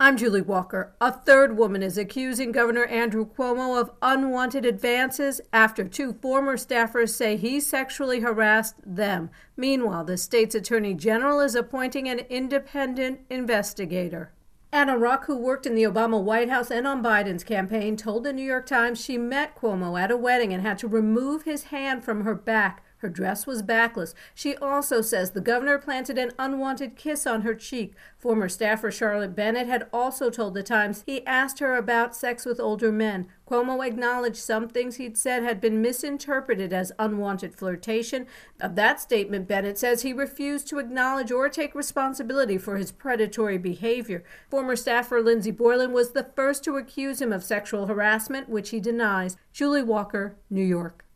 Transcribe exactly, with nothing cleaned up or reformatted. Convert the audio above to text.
I'm Julie Walker. A third woman is accusing Governor Andrew Cuomo of unwanted advances after two former staffers say he sexually harassed them. Meanwhile, the state's attorney general is appointing an independent investigator. Anna Ruch, who worked in the Obama White House and on Biden's campaign, told the New York Times she met Cuomo at a wedding and had to remove his hand from her back. Her dress was backless. She also says the governor planted an unwanted kiss on her cheek. Former staffer Charlotte Bennett had also told the Times he asked her about sex with older men. Cuomo acknowledged some things he'd said had been misinterpreted as unwanted flirtation. Of that statement, Bennett says he refused to acknowledge or take responsibility for his predatory behavior. Former staffer Lindsey Boylan was the first to accuse him of sexual harassment, which he denies. Julie Walker, New York.